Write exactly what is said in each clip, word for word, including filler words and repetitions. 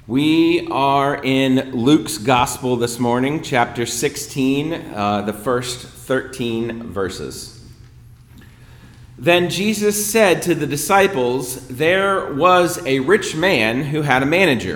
We are in Luke's Gospel this morning, chapter sixteen, uh, the first thirteen verses. Then Jesus said to the disciples, "There was a rich man who had a manager,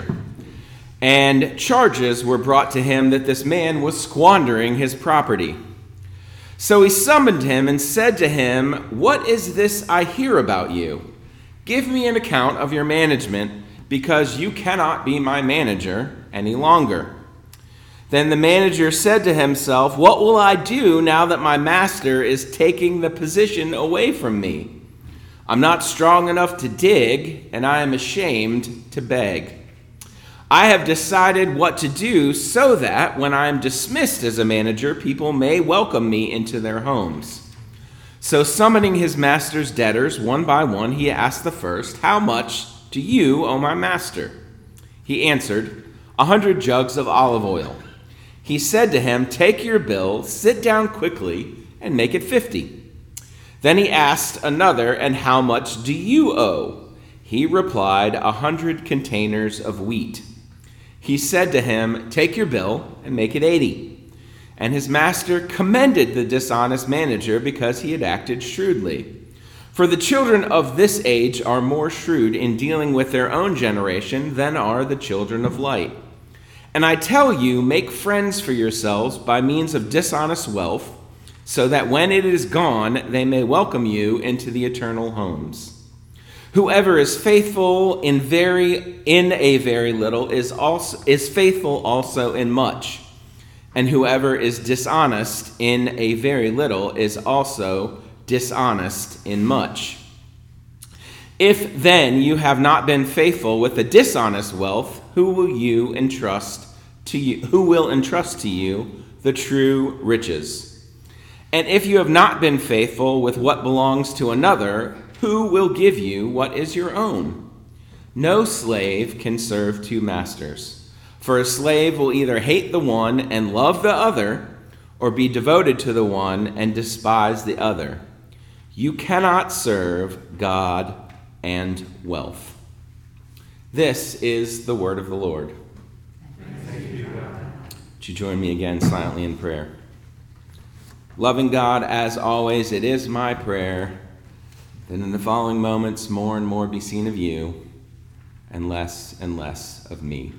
and charges were brought to him that this man was squandering his property. So he summoned him and said to him, 'What is this I hear about you? Give me an account of your management, because you cannot be my manager any longer.' Then the manager said to himself, 'What will I do now that my master is taking the position away from me? I'm not strong enough to dig, and I am ashamed to beg. I have decided what to do so that when I am dismissed as a manager, people may welcome me into their homes.' So summoning his master's debtors one by one, he asked the first, 'How much do you owe my master?' He answered, 'A hundred jugs of olive oil.' He said to him, 'Take your bill, sit down quickly, and make it fifty.' Then he asked another, 'And how much do you owe?' He replied, 'A hundred containers of wheat.' He said to him, 'Take your bill and make it eighty.' And his master commended the dishonest manager because he had acted shrewdly. For the children of this age are more shrewd in dealing with their own generation than are the children of light. And I tell you, make friends for yourselves by means of dishonest wealth, so that when it is gone, they may welcome you into the eternal homes. Whoever is faithful in very in a very little is also is faithful also in much, and whoever is dishonest in a very little is also dishonest in much. If then you have not been faithful with the dishonest wealth, who will you entrust to you who will entrust to you the true riches? And if you have not been faithful with what belongs to another, who will give you what is your own? No slave can serve two masters, for a slave will either hate the one and love the other, or be devoted to the one and despise the other. You cannot serve God and wealth." This is the word of the Lord. Thank you, God. Would you join me again silently in prayer? Loving God, as always, it is my prayer that in the following moments more and more be seen of you and less and less of me.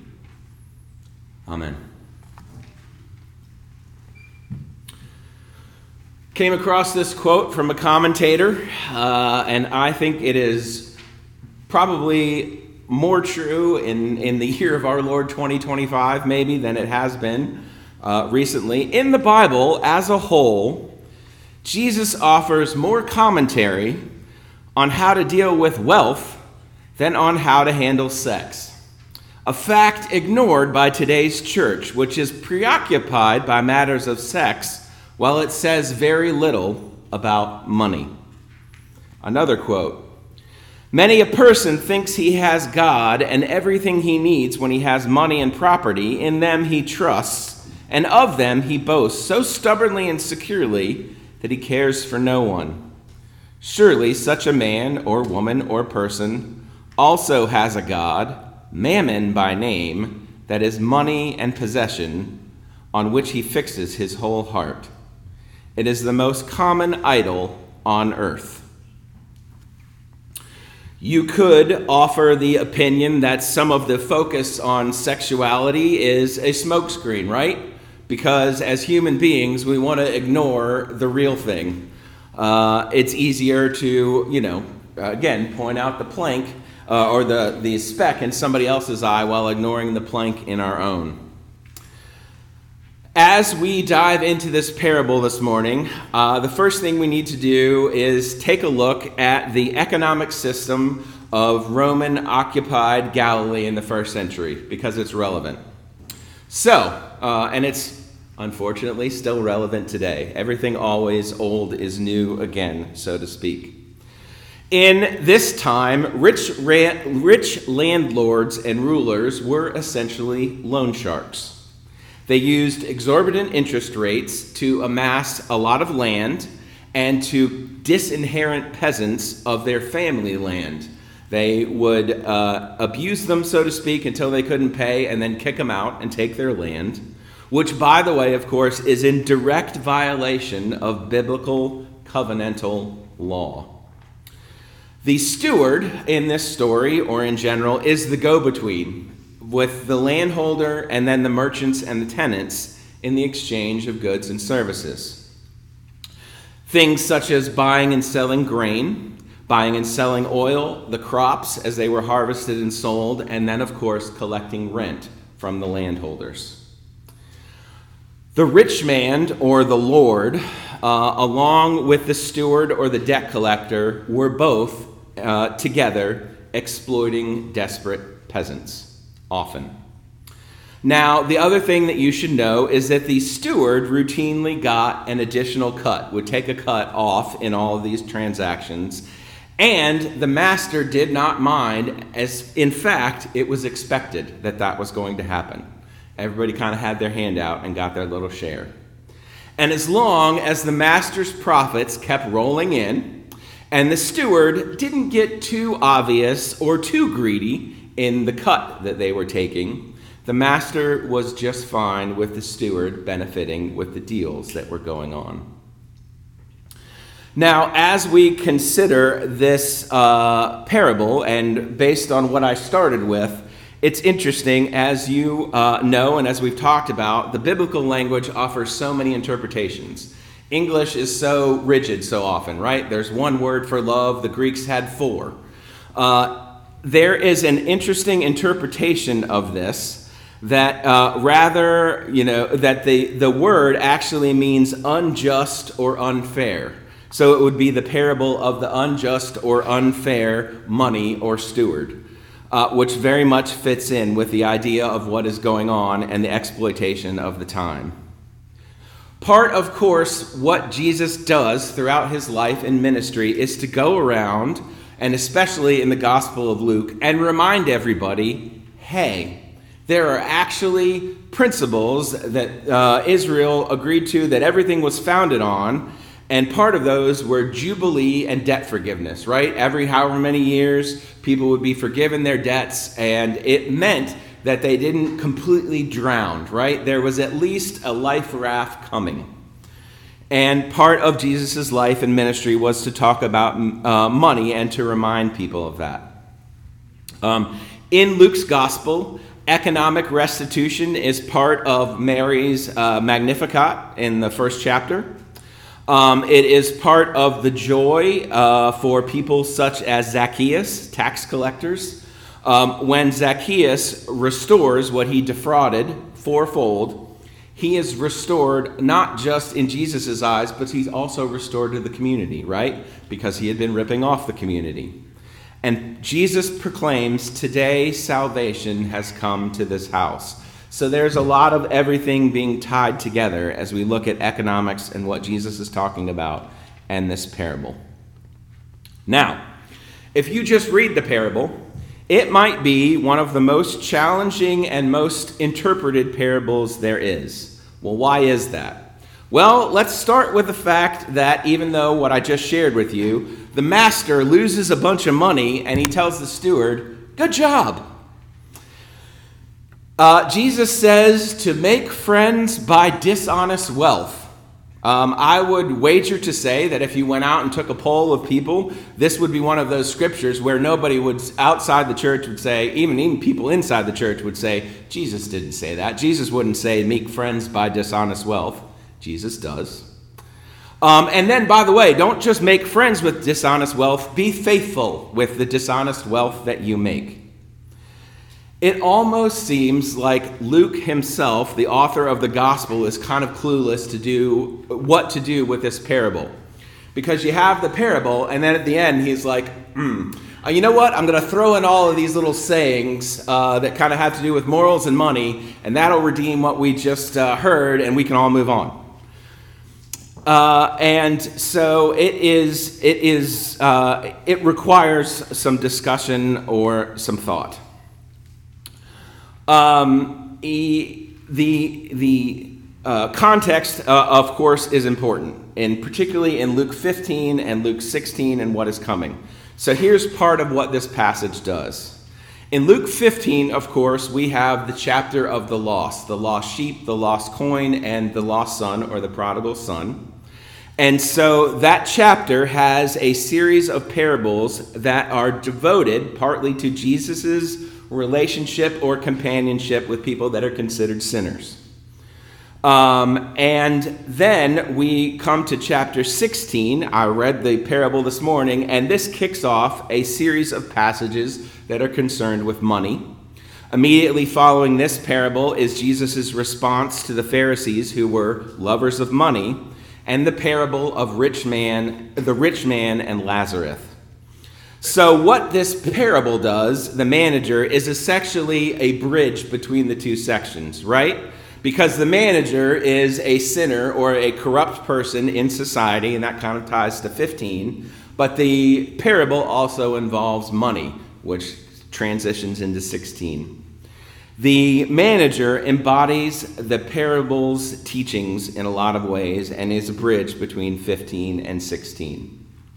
Amen. Came across this quote from a commentator, uh, and I think it is probably more true in, in the year of our Lord twenty twenty-five maybe than it has been uh, recently. In the Bible as a whole, Jesus offers more commentary on how to deal with wealth than on how to handle sex. A fact ignored by today's church, which is preoccupied by matters of sex while it says very little about money. Another quote, "Many a person thinks he has God and everything he needs when he has money and property. In them he trusts, and of them he boasts so stubbornly and securely that he cares for no one. Surely such a man or woman or person also has a God, Mammon by name, that is money and possession, on which he fixes his whole heart. It is the most common idol on earth." You could offer the opinion that some of the focus on sexuality is a smokescreen, right? Because as human beings, we want to ignore the real thing. Uh, it's easier to, you know, again, point out the plank uh, or the, the speck in somebody else's eye while ignoring the plank in our own. As we dive into this parable this morning, uh, the first thing we need to do is take a look at the economic system of Roman-occupied Galilee in the first century, because it's relevant. So, uh, and it's unfortunately still relevant today. Everything always old is new again, so to speak. In this time, rich, ra- rich landlords and rulers were essentially loan sharks. They used exorbitant interest rates to amass a lot of land and to disinherit peasants of their family land. They would uh, abuse them, so to speak, until they couldn't pay, and then kick them out and take their land, which, by the way, of course, is in direct violation of biblical covenantal law. The steward in this story, or in general, is the go-between with the landholder and then the merchants and the tenants in the exchange of goods and services. Things such as buying and selling grain, buying and selling oil, the crops as they were harvested and sold, and then, of course, collecting rent from the landholders. The rich man, or the lord, uh, along with the steward or the debt collector, were both uh, together exploiting desperate peasants, often. Now, the other thing that you should know is that the steward routinely got an additional cut, would take a cut off in all of these transactions, and the master did not mind, as in fact, it was expected that that was going to happen. Everybody kind of had their hand out and got their little share. And as long as the master's profits kept rolling in, and the steward didn't get too obvious or too greedy in the cut that they were taking, the master was just fine with the steward benefiting with the deals that were going on. Now, as we consider this uh, parable, and based on what I started with, it's interesting, as you uh, know and as we've talked about, the biblical language offers so many interpretations. English is so rigid so often, right? There's one word for love. The Greeks had four. Uh, there is an interesting interpretation of this that uh, rather, you know, that the, the word actually means unjust or unfair. So it would be the parable of the unjust or unfair money or steward. Uh, which very much fits in with the idea of what is going on and the exploitation of the time. Part, of course, what Jesus does throughout his life and ministry is to go around, and especially in the Gospel of Luke, and remind everybody, hey, there are actually principles that uh, Israel agreed to, that everything was founded on. And part of those were Jubilee and debt forgiveness, right? Every however many years, people would be forgiven their debts, and it meant that they didn't completely drown, right? There was at least a life raft coming. And part of Jesus' life and ministry was to talk about uh, money and to remind people of that. Um, in Luke's gospel, economic restitution is part of Mary's uh, Magnificat in the first chapter. Um, it is part of the joy uh, for people such as Zacchaeus, tax collectors. Um, when Zacchaeus restores what he defrauded fourfold, he is restored not just in Jesus' eyes, but he's also restored to the community, right? Because he had been ripping off the community. And Jesus proclaims, today salvation has come to this house. So there's a lot of everything being tied together as we look at economics and what Jesus is talking about and this parable. Now, if you just read the parable, it might be one of the most challenging and most interpreted parables there is. Well, why is that? Well, let's start with the fact that even though what I just shared with you, the master loses a bunch of money and he tells the steward, good job. Uh, Jesus says to make friends by dishonest wealth. Um, I would wager to say that if you went out and took a poll of people, this would be one of those scriptures where nobody would outside the church would say, even, even people inside the church would say, Jesus didn't say that. Jesus wouldn't say make friends by dishonest wealth. Jesus does. Um, and then, by the way, don't just make friends with dishonest wealth. Be faithful with the dishonest wealth that you make. It almost seems like Luke himself, the author of the gospel, is kind of clueless to do what to do with this parable. Because you have the parable, and then at the end he's like, hmm, uh, you know what? I'm going to throw in all of these little sayings uh, that kind of have to do with morals and money, and that'll redeem what we just uh, heard, and we can all move on. Uh, and so it is. It is. Uh, it requires some discussion or some thought. Um, he, the the uh, context, uh, of course, is important, and particularly in Luke fifteen and Luke sixteen and what is coming. So here's part of what this passage does. In Luke fifteen, of course, we have the chapter of the lost, the lost sheep, the lost coin, and the lost son, or the prodigal son. And so that chapter has a series of parables that are devoted partly to Jesus' relationship or companionship with people that are considered sinners. Um, and then we come to chapter sixteen. I read the parable this morning, and this kicks off a series of passages that are concerned with money. Immediately following this parable is Jesus' response to the Pharisees, who were lovers of money, and the parable of rich man, the rich man and Lazarus. So what this parable does, the manager, is essentially a bridge between the two sections, right? Because the manager is a sinner or a corrupt person in society, and that kind of ties to fifteen. But the parable also involves money, which transitions into sixteen. The manager embodies the parable's teachings in a lot of ways and is a bridge between fifteen and sixteen.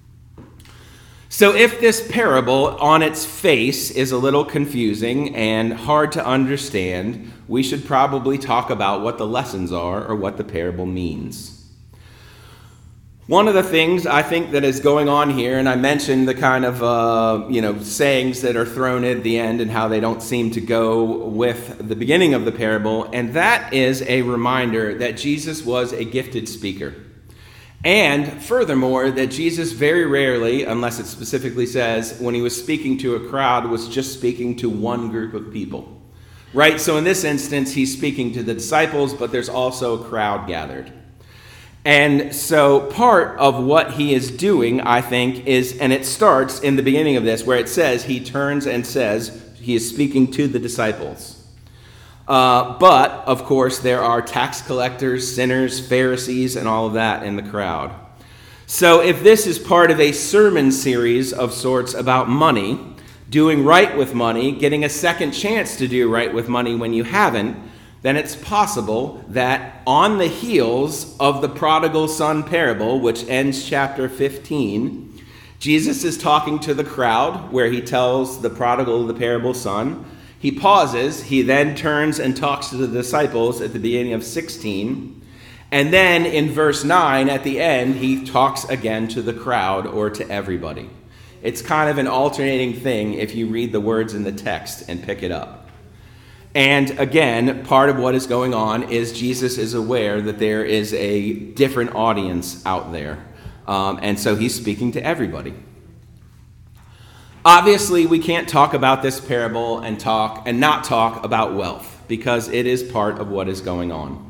So if this parable on its face is a little confusing and hard to understand, we should probably talk about what the lessons are or what the parable means. One of the things I think that is going on here, and I mentioned the kind of uh, you know sayings that are thrown at the end and how they don't seem to go with the beginning of the parable, and that is a reminder that Jesus was a gifted speaker. And furthermore, that Jesus very rarely, unless it specifically says, when he was speaking to a crowd, was just speaking to one group of people. Right? So in this instance, he's speaking to the disciples, but there's also a crowd gathered. And so part of what he is doing, I think, is, and it starts in the beginning of this, where it says, he turns and says, he is speaking to the disciples. Uh, but, of course, there are tax collectors, sinners, Pharisees, and all of that in the crowd. So if this is part of a sermon series of sorts about money, doing right with money, getting a second chance to do right with money when you haven't, then it's possible that on the heels of the prodigal son parable, which ends chapter fifteen, Jesus is talking to the crowd where he tells the prodigal the parable son. He pauses, he then turns and talks to the disciples at the beginning of sixteen, and then in verse nine at the end, he talks again to the crowd or to everybody. It's kind of an alternating thing if you read the words in the text and pick it up. And again, part of what is going on is Jesus is aware that there is a different audience out there, um, and so he's speaking to everybody. Obviously, we can't talk about this parable and talk and not talk about wealth, because it is part of what is going on.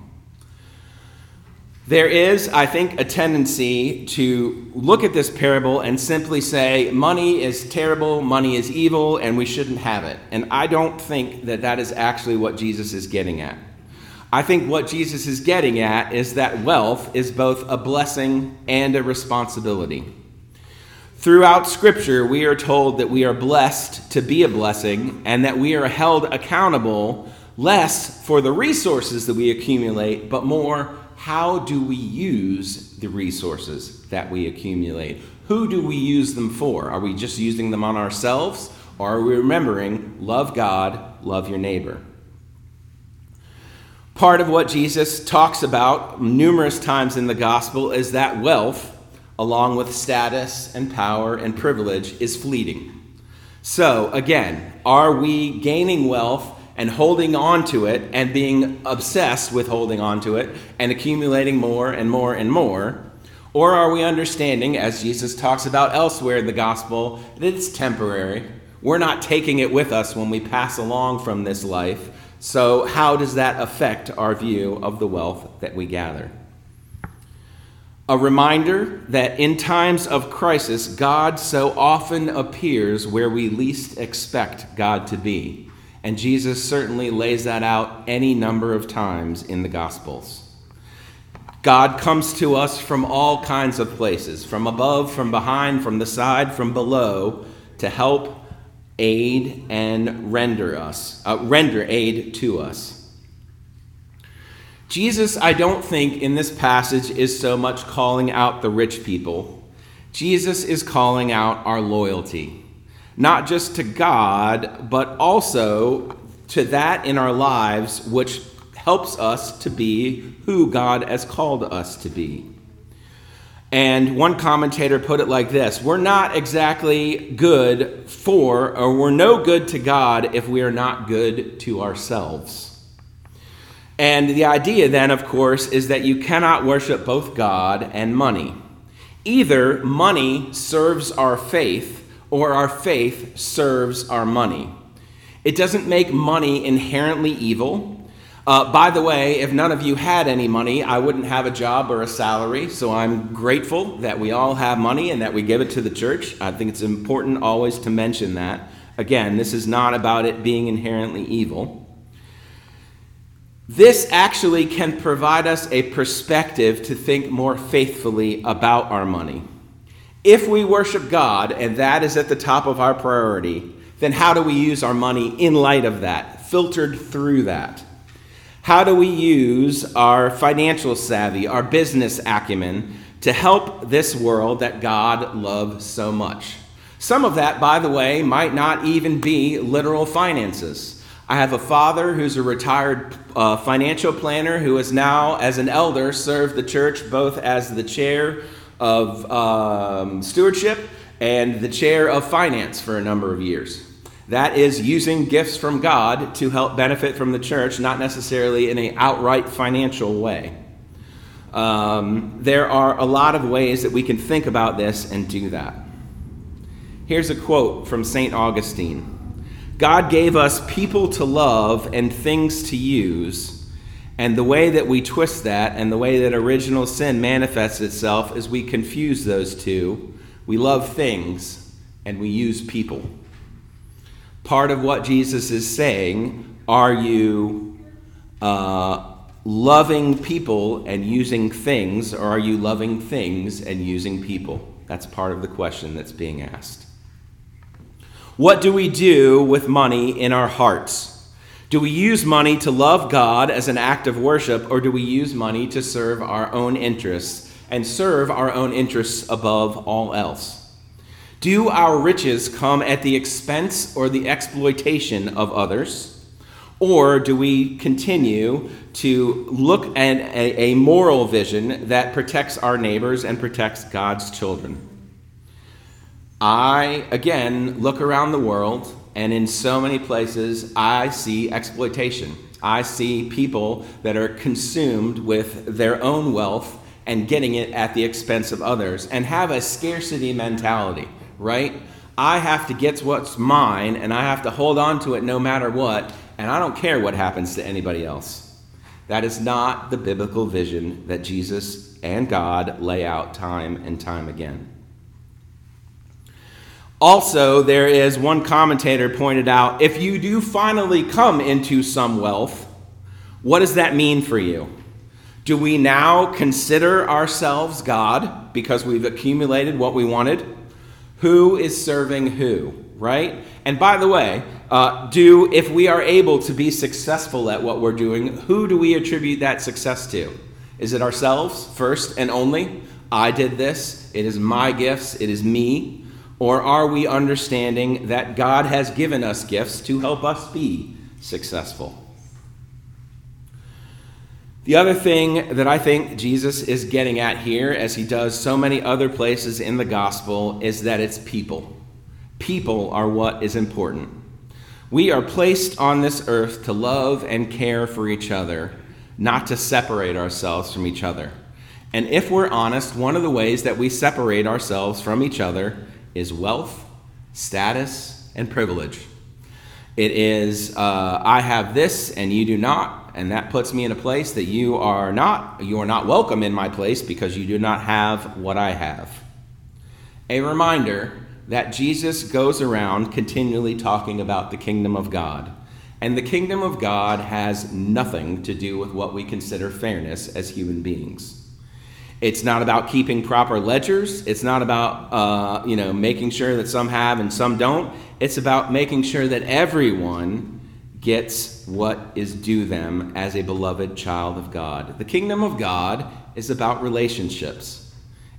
There is, I think, a tendency to look at this parable and simply say, money is terrible, money is evil, and we shouldn't have it. And I don't think that that is actually what Jesus is getting at. I think what Jesus is getting at is that wealth is both a blessing and a responsibility. Throughout Scripture, we are told that we are blessed to be a blessing and that we are held accountable less for the resources that we accumulate, but more, how do we use the resources that we accumulate? Who do we use them for? Are we just using them on ourselves? Or are we remembering, love God, love your neighbor? Part of what Jesus talks about numerous times in the gospel is that wealth, along with status and power and privilege, is fleeting. So, again, are we gaining wealth and holding on to it and being obsessed with holding on to it and accumulating more and more and more? Or are we understanding, as Jesus talks about elsewhere in the gospel, that it's temporary? We're not taking it with us when we pass along from this life. So how does that affect our view of the wealth that we gather? A reminder that in times of crisis, God so often appears where we least expect God to be. And Jesus certainly lays that out any number of times in the Gospels. God comes to us from all kinds of places, from above, from behind, from the side, from below, to help, aid, and render us, uh, render aid to us. Jesus, I don't think, in this passage is so much calling out the rich people Jesus is calling out our loyalty, not just to God, but also to that in our lives which helps us to be who God has called us to be. And one commentator put it like this: we're not exactly good for, or we're no good to God if we are not good to ourselves. And the idea then, of course, is that you cannot worship both God and money. Either money serves our faith, or our faith serves our money. It doesn't make money inherently evil. Uh, by the way, if none of you had any money, I wouldn't have a job or a salary, so I'm grateful that we all have money and that we give it to the church. I think it's important always to mention that. Again, this is not about it being inherently evil. This actually can provide us a perspective to think more faithfully about our money. If we worship God, and that is at the top of our priority, then how do we use our money in light of that, filtered through that? How do we use our financial savvy, our business acumen, to help this world that God loves so much? Some of that, by the way, might not even be literal finances. I have a father who's a retired uh, financial planner who has now, as an elder, served the church both as the chair of um, stewardship and the chair of finance for a number of years. That is using gifts from God to help benefit from the church, not necessarily in an outright financial way. Um, there are a lot of ways that we can think about this and do that. Here's a quote from Saint Augustine. God gave us people to love and things to use, and the way that we twist that and the way that original sin manifests itself is we confuse those two. We love things and we use people. Part of what Jesus is saying, are you uh, loving people and using things, or are you loving things and using people? That's part of the question that's being asked. What do we do with money in our hearts? Do we use money to love God as an act of worship, or do we use money to serve our own interests and serve our own interests above all else? Do our riches come at the expense or the exploitation of others? Or do we continue to look at a, a moral vision that protects our neighbors and protects God's children? I, again, look around the world, and in so many places, I see exploitation. I see people that are consumed with their own wealth and getting it at the expense of others, and have a scarcity mentality. Right? I have to get what's mine, and I have to hold on to it no matter what, and I don't care what happens to anybody else. That is not the biblical vision that Jesus and God lay out time and time again. Also, there is one commentator pointed out, if you do finally come into some wealth, what does that mean for you? Do we now consider ourselves God because we've accumulated what we wanted? Who is serving who, right? And by the way, uh, do if we are able to be successful at what we're doing, who do we attribute that success to? Is it ourselves first and only? I did this. It is my gifts. It is me. Or are we understanding that God has given us gifts to help us be successful? The other thing that I think Jesus is getting at here, as he does so many other places in the gospel, is that it's people. People are what is important. We are placed on this earth to love and care for each other, not to separate ourselves from each other. And if we're honest, one of the ways that we separate ourselves from each other is wealth, status, and privilege. It is, uh, I have this and you do not. And that puts me in a place that you are not, you are not welcome in my place because you do not have what I have. A reminder that Jesus goes around continually talking about the kingdom of God. And the kingdom of God has nothing to do with what we consider fairness as human beings. It's not about keeping proper ledgers. It's not about, uh, you know, making sure that some have and some don't. It's about making sure that everyone gets what is due them as a beloved child of God. The kingdom of God is about relationships.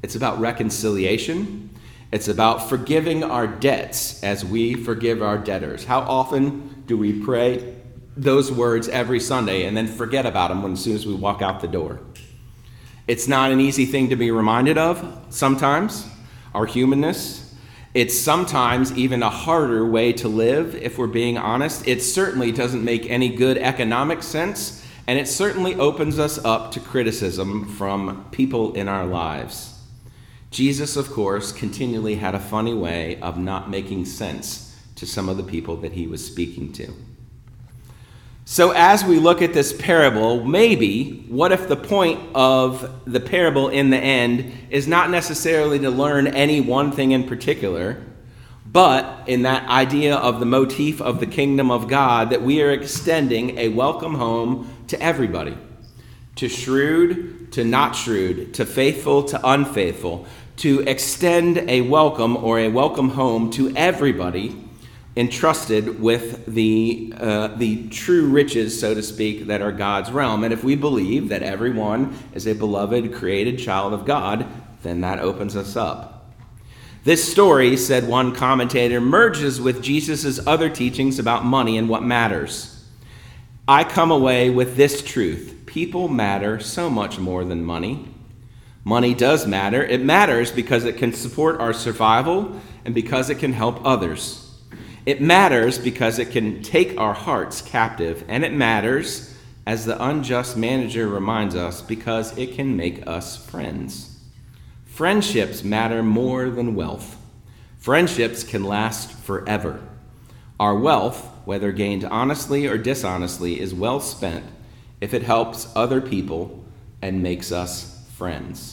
It's about reconciliation. It's about forgiving our debts as we forgive our debtors. How often do we pray those words every Sunday and then forget about them when, as soon as we walk out the door? It's not an easy thing to be reminded of sometimes, our humanness. It's sometimes even a harder way to live, if we're being honest. It certainly doesn't make any good economic sense, and it certainly opens us up to criticism from people in our lives. Jesus, of course, continually had a funny way of not making sense to some of the people that he was speaking to. So as we look at this parable, maybe, what if the point of the parable in the end is not necessarily to learn any one thing in particular, but in that idea of the motif of the kingdom of God, that we are extending a welcome home to everybody, to shrewd, to not shrewd, to faithful, to unfaithful, to extend a welcome or a welcome home to everybody entrusted with the uh, the true riches, so to speak, that are God's realm. And if we believe that everyone is a beloved, created child of God, then that opens us up. This story, said one commentator, merges with Jesus' other teachings about money and what matters. I come away with this truth: people matter so much more than money. Money does matter. It matters because it can support our survival and because it can help others. It matters because it can take our hearts captive. And it matters, as the unjust manager reminds us, because it can make us friends. Friendships matter more than wealth. Friendships can last forever. Our wealth, whether gained honestly or dishonestly, is well spent if it helps other people and makes us friends.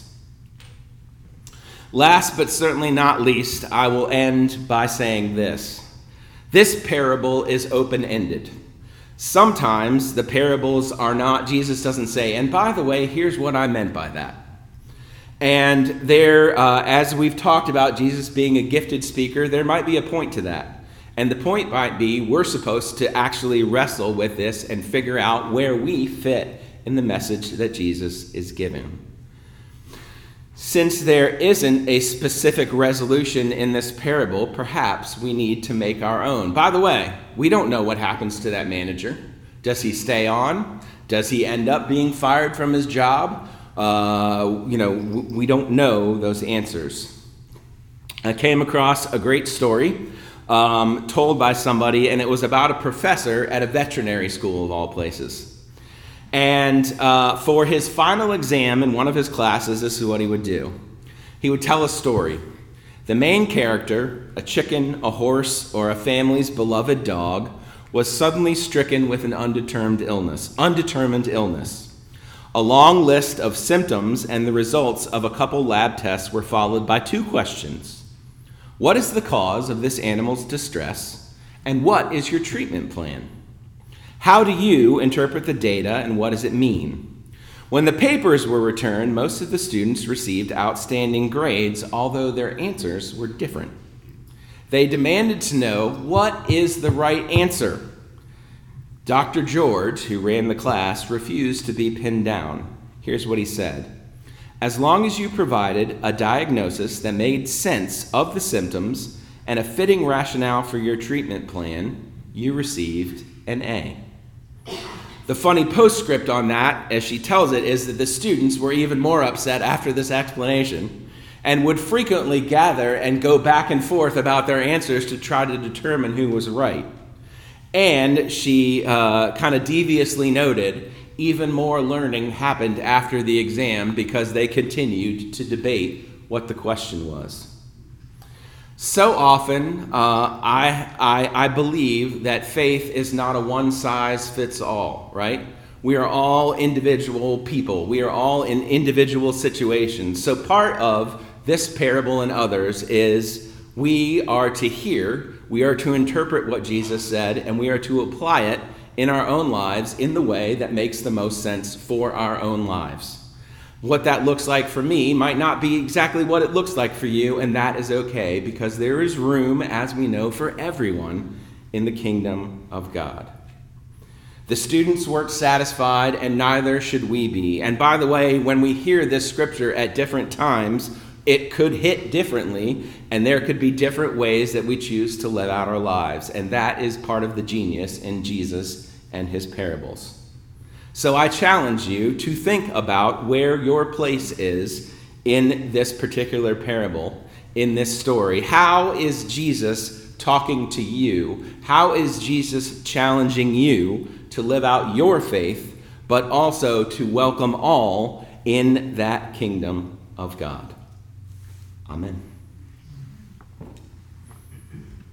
Last but certainly not least, I will end by saying this. This parable is open-ended. Sometimes the parables are not, Jesus doesn't say, and by the way, here's what I meant by that. And there, uh, as we've talked about Jesus being a gifted speaker, there might be a point to that. And the point might be we're supposed to actually wrestle with this and figure out where we fit in the message that Jesus is giving. Since there isn't a specific resolution in this parable, perhaps we need to make our own. By the way, we don't know what happens to that manager. Does he stay on? Does he end up being fired from his job? Uh, you know, we don't know those answers. I came across a great story um, told by somebody, and it was about a professor at a veterinary school of all places. And uh, for his final exam in one of his classes, this is what he would do. He would tell a story. The main character, a chicken, a horse, or a family's beloved dog, was suddenly stricken with an undetermined illness. Undetermined illness. A long list of symptoms and the results of a couple lab tests were followed by two questions. What is the cause of this animal's distress? And what is your treatment plan? How do you interpret the data, and what does it mean? When the papers were returned, most of the students received outstanding grades, although their answers were different. They demanded to know, what is the right answer? Doctor George, who ran the class, refused to be pinned down. Here's what he said. As long as you provided a diagnosis that made sense of the symptoms and a fitting rationale for your treatment plan, you received an A. The funny postscript on that, as she tells it, is that the students were even more upset after this explanation and would frequently gather and go back and forth about their answers to try to determine who was right. And she uh, kind of deviously noted, even more learning happened after the exam because they continued to debate what the question was. So often, uh, I, I, I believe that faith is not a one-size-fits-all, right? We are all individual people. We are all in individual situations. So part of this parable and others is we are to hear, we are to interpret what Jesus said, and we are to apply it in our own lives in the way that makes the most sense for our own lives. What that looks like for me might not be exactly what it looks like for you, and that is okay, because there is room, as we know, for everyone in the kingdom of God. The students weren't satisfied, and neither should we be. And by the way, when we hear this scripture at different times, it could hit differently, and there could be different ways that we choose to live out our lives. And that is part of the genius in Jesus and his parables. So I challenge you to think about where your place is in this particular parable, in this story. How is Jesus talking to you? How is Jesus challenging you to live out your faith, but also to welcome all in that kingdom of God? Amen.